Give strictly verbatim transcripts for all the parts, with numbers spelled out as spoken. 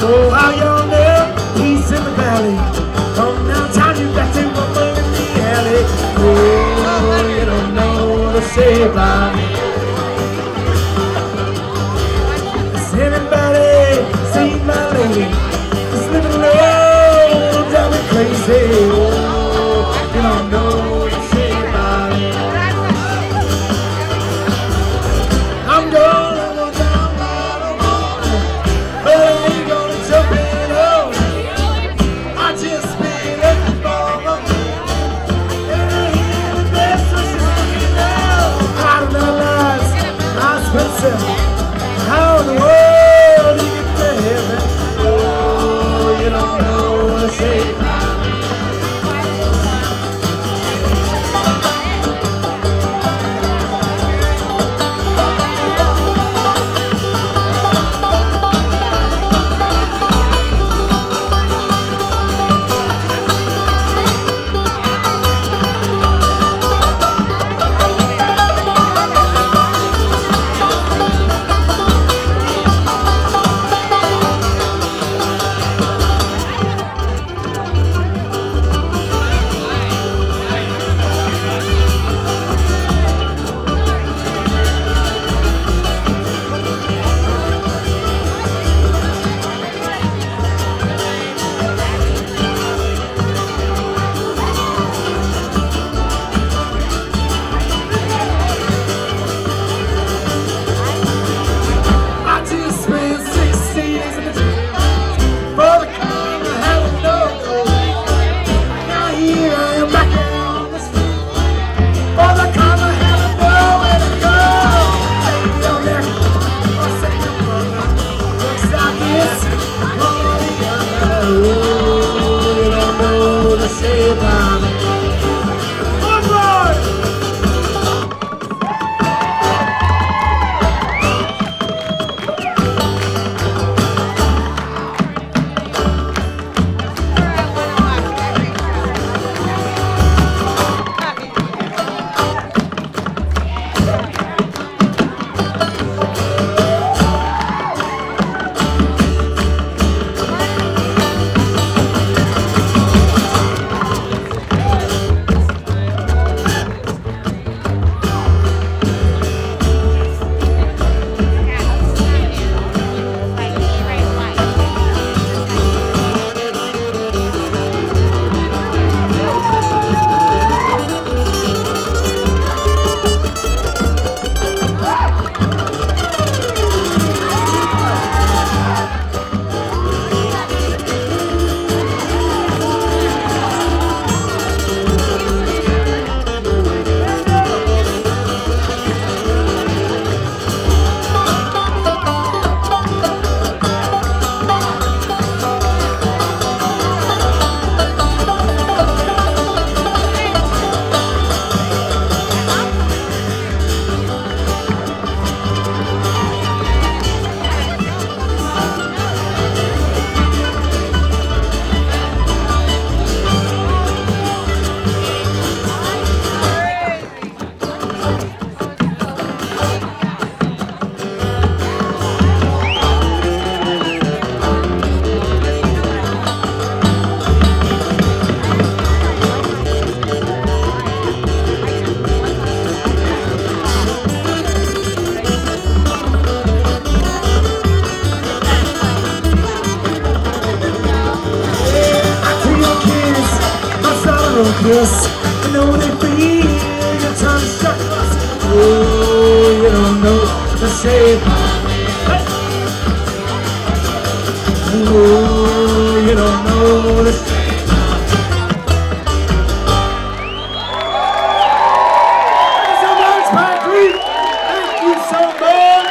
Oh, how y'all know peace in the valley. From downtown you got to rumble in the alley. Oh, you don't know what to say about me. Has anybody seen my lady? This living low, drive me crazy. Oh, you don't know what to say about me. I'm gonna go down by the water, but I ain't gonna jump in over. I just been looking for my and I hear the best so she's looking down. Out of our lives, I spent how in the world do you get to heaven? Oh, you don't know what to say about me. Yes, I know they feel your time is stuck. Oh, you don't know what to say about me. Hey. Oh, you don't know what to say. Thank you so much, Pine Creek. Thank you so much.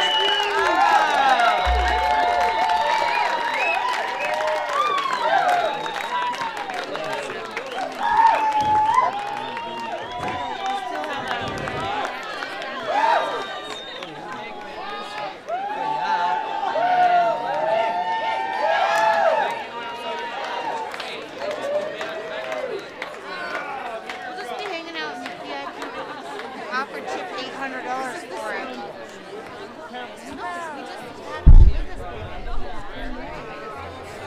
Offered Chip eight hundred dollars for it.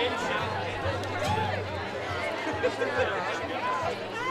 Windshield.